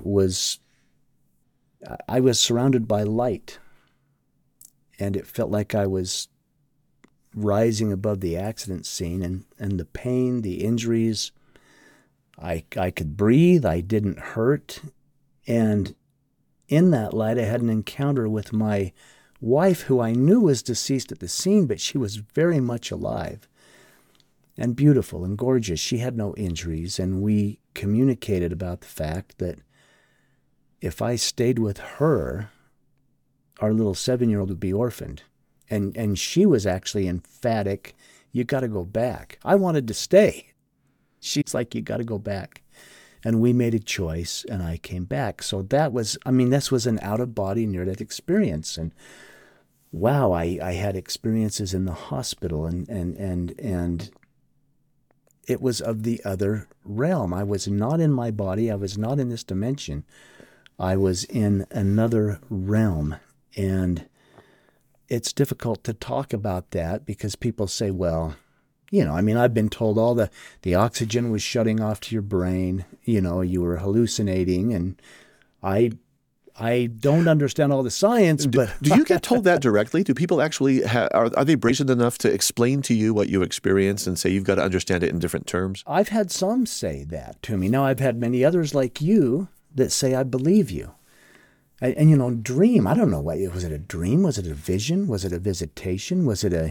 I was surrounded by light. And it felt like I was rising above the accident scene and the pain, the injuries. I could breathe. I didn't hurt. And in that light, I had an encounter with my wife, who I knew was deceased at the scene, but she was very much alive and beautiful and gorgeous. She had no injuries, and we communicated about the fact that if I stayed with her, our little 7-year-old would be orphaned. And she was actually emphatic, you got to go back. I wanted to stay. She's like, you got to go back. And we made a choice, and I came back. So this was an out-of-body near-death experience. And wow, I had experiences in the hospital, and it was of the other realm. I was not in my body. I was not in this dimension. I was in another realm. And it's difficult to talk about that because people say, well, I've been told all the oxygen was shutting off to your brain, you were hallucinating. And I I don't understand all the science, but do you get told that directly? Do people actually are they brazen enough to explain to you what you experience and say you've got to understand it in different terms? I've had some say that to me. Now, I've had many others like you that say, I believe you. And dream, I don't know what, was it a dream? Was it a vision? Was it a visitation? Was it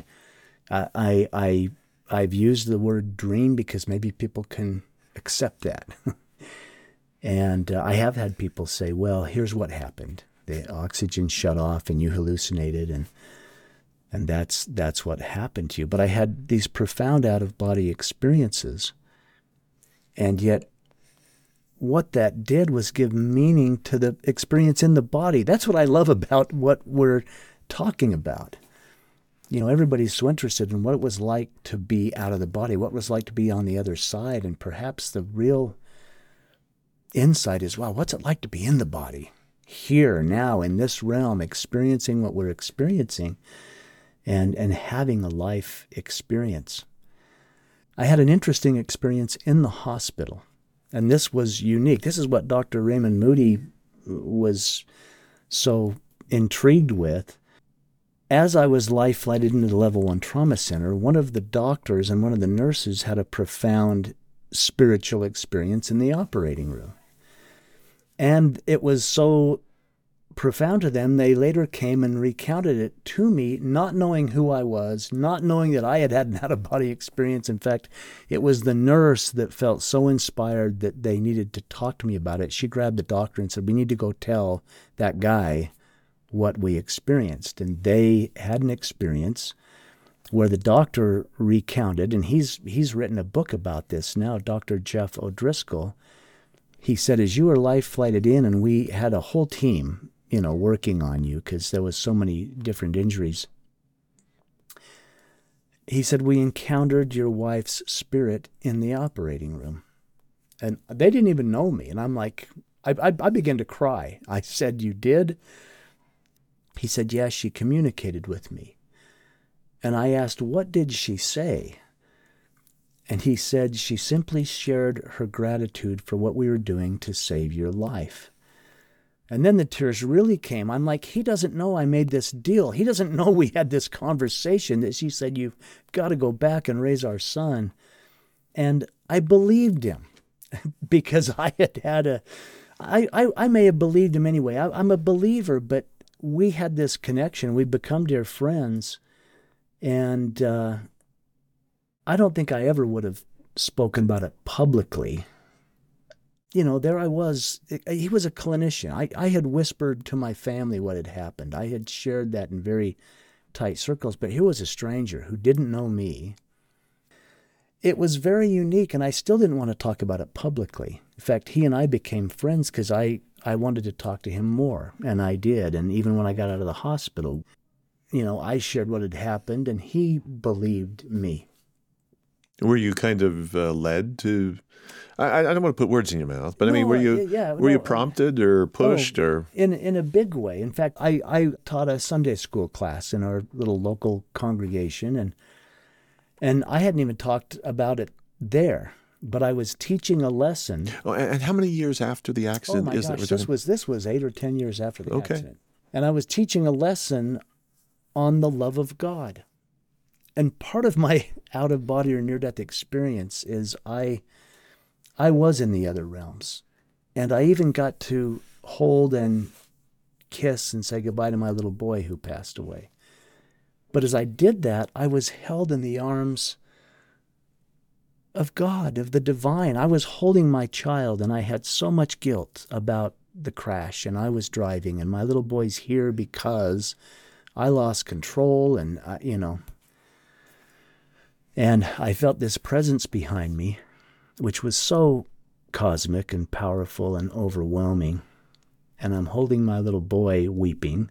I've used the word dream because maybe people can accept that. And I have had people say, well, here's what happened. The oxygen shut off and you hallucinated and that's what happened to you. But I had these profound out-of-body experiences. And yet what that did was give meaning to the experience in the body. That's what I love about what we're talking about. Everybody's so interested in what it was like to be out of the body, what it was like to be on the other side. And perhaps the real insight is, wow, what's it like to be in the body, here, now, in this realm, experiencing what we're experiencing and having a life experience. I had an interesting experience in the hospital, and this was unique. This is what Dr. Raymond Moody was so intrigued with. As I was life flighted into the Level 1 Trauma Center, one of the doctors and one of the nurses had a profound spiritual experience in the operating room. And it was so profound to them, they later came and recounted it to me, not knowing who I was, not knowing that I had had an out-of-body experience. In fact, it was the nurse that felt so inspired that they needed to talk to me about it. She grabbed the doctor and said, we need to go tell that guy what we experienced. And they had an experience where the doctor recounted, and he's written a book about this now, Dr. Jeff O'Driscoll. He said, as you were life flighted in, and we had a whole team, working on you because there was so many different injuries. He said, we encountered your wife's spirit in the operating room. And they didn't even know me. And I'm like, I began to cry. I said, you did? He said, yes, she communicated with me. And I asked, what did she say? And he said, she simply shared her gratitude for what we were doing to save your life. And then the tears really came. I'm like, he doesn't know I made this deal. He doesn't know we had this conversation that she said, you've got to go back and raise our son. And I believed him because I may have believed him anyway. I'm a believer, but we had this connection. We've become dear friends. And I don't think I ever would have spoken about it publicly. There I was. He was a clinician. I had whispered to my family what had happened. I had shared that in very tight circles, but here was a stranger who didn't know me. It was very unique, and I still didn't want to talk about it publicly. In fact, he and I became friends because I wanted to talk to him more, and I did. And even when I got out of the hospital, I shared what had happened, and he believed me. Were you kind of led to? I don't want to put words in your mouth, but were you prompted or pushed or in a big way? In fact, I taught a Sunday school class in our little local congregation, and I hadn't even talked about it there, but I was teaching a lesson. Oh, and how many years after the accident is that? This was 8 or 10 years after the accident, and I was teaching a lesson on the love of God. And part of my out-of-body or near-death experience is I was in the other realms. And I even got to hold and kiss and say goodbye to my little boy who passed away. But as I did that, I was held in the arms of God, of the divine. I was holding my child, and I had so much guilt about the crash, and I was driving, and my little boy's here because I lost control, and And I felt this presence behind me, which was so cosmic and powerful and overwhelming. And I'm holding my little boy weeping,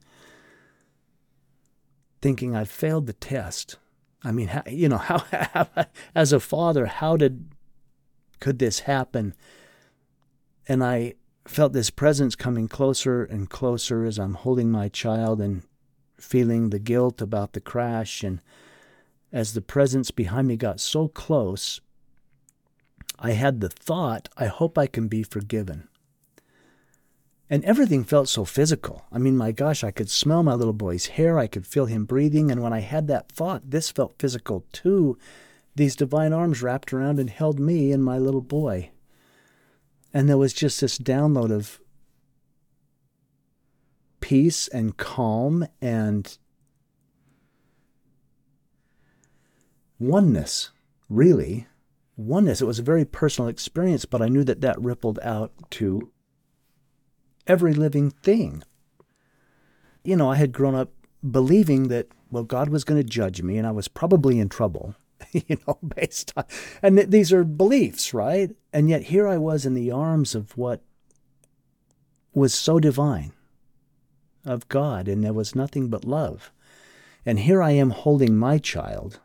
thinking I've failed the test. I mean, how as a father, could this happen? And I felt this presence coming closer and closer as I'm holding my child and feeling the guilt about the crash. And as the presence behind me got so close, I had the thought, I hope I can be forgiven. And everything felt so physical. I mean, my gosh, I could smell my little boy's hair. I could feel him breathing. And when I had that thought, this felt physical too. These divine arms wrapped around and held me and my little boy. And there was just this download of peace and calm and oneness, really. Oneness. It was a very personal experience, but I knew that that rippled out to every living thing. You know, I had grown up believing that, well, God was going to judge me and I was probably in trouble, based on, and these are beliefs, right? And yet here I was in the arms of what was so divine, of God, and there was nothing but love. And here I am holding my child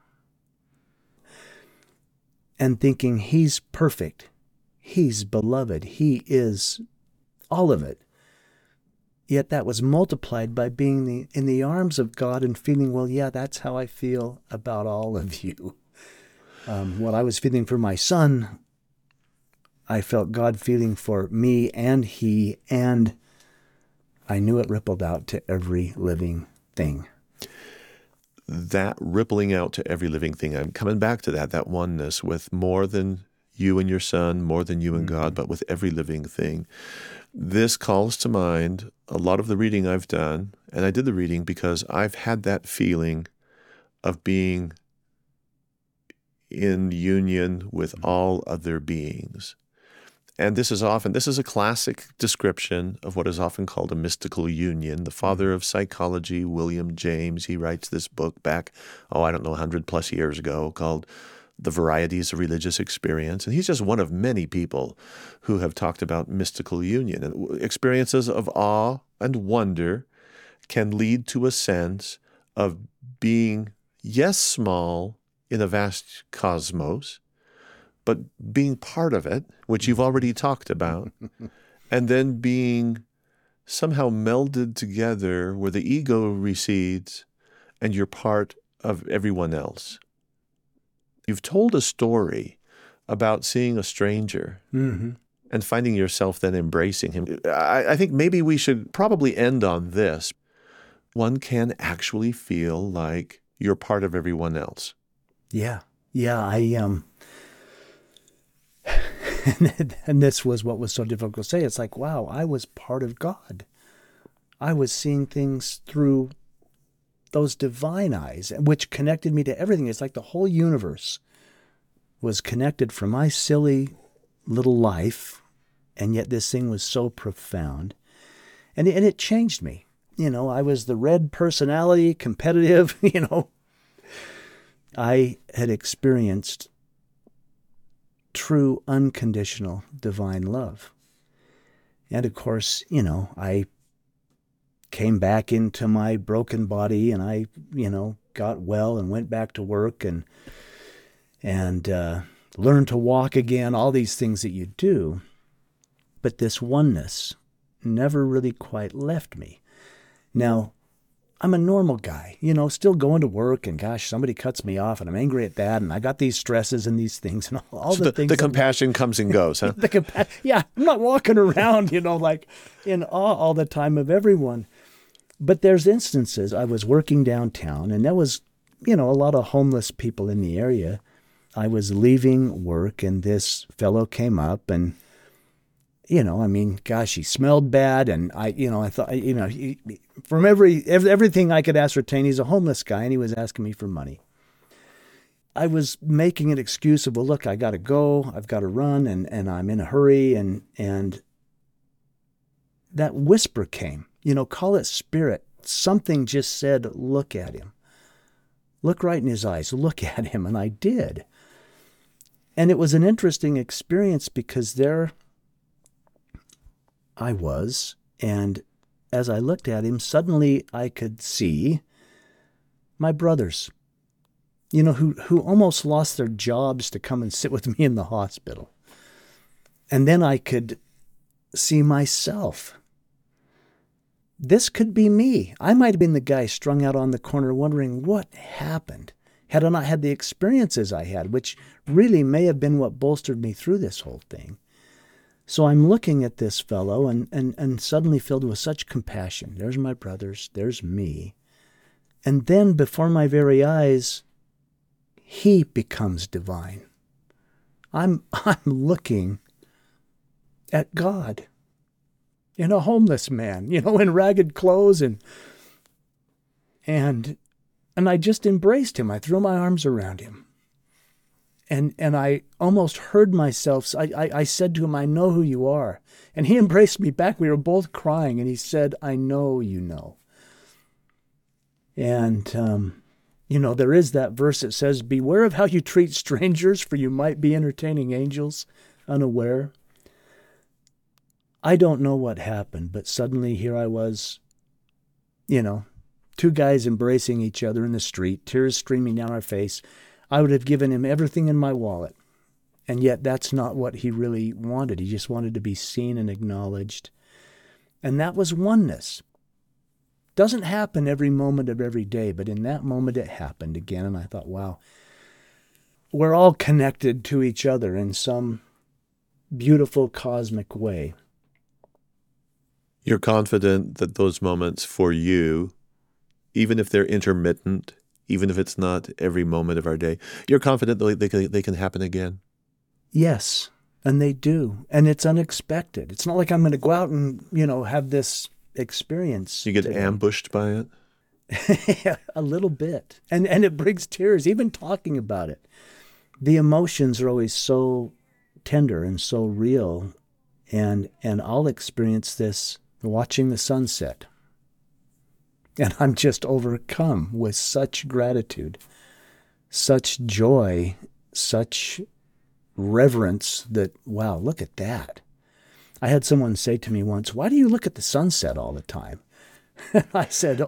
and thinking he's perfect, he's beloved, he is all of it. Yet that was multiplied by being in the arms of God and feeling, well, yeah, that's how I feel about all of you. What I was feeling for my son, I felt God feeling for me and he, and I knew it rippled out to every living thing. That rippling out to every living thing, I'm coming back to that oneness with more than you and your son, more than you and God, but with every living thing. This calls to mind a lot of the reading I've done, and I did the reading because I've had that feeling of being in union with all other beings. And this is a classic description of what is often called a mystical union. The father of psychology, William James, he writes this book back, 100 plus years ago, called The Varieties of Religious Experience. And he's just one of many people who have talked about mystical union. And experiences of awe and wonder can lead to a sense of being, yes, small in a vast cosmos, but being part of it, which you've already talked about, and then being somehow melded together where the ego recedes and you're part of everyone else. You've told a story about seeing a stranger and finding yourself then embracing him. I think maybe we should probably end on this. One can actually feel like you're part of everyone else. Yeah, and this was what was so difficult to say. It's like, wow, I was part of God. I was seeing things through those divine eyes, which connected me to everything. It's like the whole universe was connected for my silly little life, and yet this thing was so profound. And it changed me. I was the red personality, competitive, I had experienced true, unconditional, divine love. And of course, I came back into my broken body and I, got well and went back to work and learned to walk again, all these things that you do. But this oneness never really quite left me. Now, I'm a normal guy, still going to work, and gosh, somebody cuts me off and I'm angry at that, and I got these stresses and these things and all so the things. The compassion comes and goes, huh? Yeah, I'm not walking around, like in awe all the time of everyone. But there's instances, I was working downtown and there was, a lot of homeless people in the area. I was leaving work and this fellow came up and, gosh, he smelled bad. And I thought, from everything I could ascertain, he's a homeless guy and he was asking me for money. I was making an excuse of, well, look, I got to go, I've got to run and I'm in a hurry. And that whisper came, call it spirit. Something just said, look at him. Look right in his eyes, look at him. And I did. And it was an interesting experience because there I was, and as I looked at him, suddenly I could see my brothers, who almost lost their jobs to come and sit with me in the hospital. And then I could see myself. This could be me. I might have been the guy strung out on the corner wondering what happened had I not had the experiences I had, which really may have been what bolstered me through this whole thing. So I'm looking at this fellow and suddenly filled with such compassion. There's my brothers, there's me. And then before my very eyes, he becomes divine. I'm looking at God in a homeless man, in ragged clothes, and I just embraced him. I threw my arms around him. And I almost heard myself. I said to him, I know who you are. And he embraced me back. We were both crying. And he said, I know you know. And, there is that verse that says, beware of how you treat strangers, for you might be entertaining angels unaware. I don't know what happened, but suddenly here I was, two guys embracing each other in the street, tears streaming down our face. I would have given him everything in my wallet. And yet that's not what he really wanted. He just wanted to be seen and acknowledged. And that was oneness. Doesn't happen every moment of every day, but in that moment it happened again. And I thought, wow, we're all connected to each other in some beautiful cosmic way. You're confident that those moments for you, even if they're intermittent, even if it's not every moment of our day, you're confident that they can happen again? Yes, and they do. And it's unexpected. It's not like I'm going to go out and, have this experience. You get ambushed by it? A little bit. And it brings tears, even talking about it. The emotions are always so tender and so real. And I'll experience this watching the sunset. And I'm just overcome with such gratitude, such joy, such reverence that, wow, look at that. I had someone say to me once, why do you look at the sunset all the time? And I said,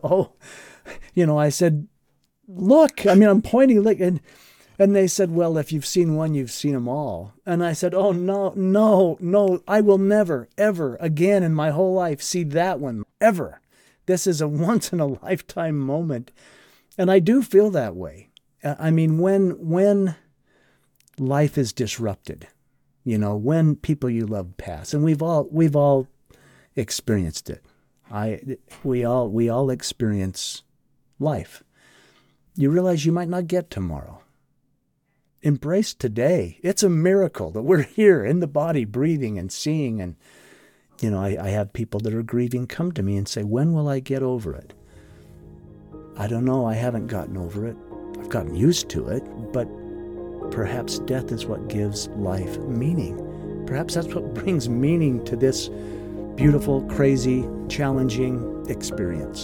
look, I'm pointing, and they said, well, if you've seen one, you've seen them all. And I said, oh, no, I will never, ever again in my whole life see that one, ever. This is a once-in-a-lifetime moment. And I do feel that way. When life is disrupted, when people you love pass, and we've all experienced it. We all experience life. You realize you might not get tomorrow. Embrace today. It's a miracle that we're here in the body, breathing and seeing. And, I have people that are grieving come to me and say, when will I get over it? I don't know. I haven't gotten over it. I've gotten used to it, but perhaps death is what gives life meaning. Perhaps that's what brings meaning to this beautiful, crazy, challenging experience.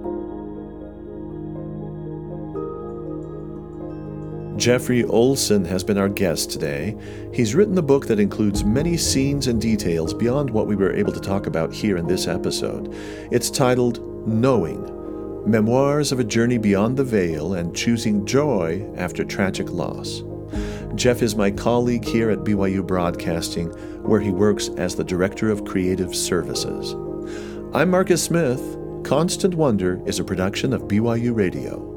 Jeffrey Olson has been our guest today. He's written a book that includes many scenes and details beyond what we were able to talk about here in this episode. It's titled Knowing: Memoirs of a Journey Beyond the Veil and Choosing Joy After Tragic Loss. Jeff is my colleague here at BYU Broadcasting, where he works as the Director of Creative Services. I'm Marcus Smith. Constant Wonder is a production of BYU Radio.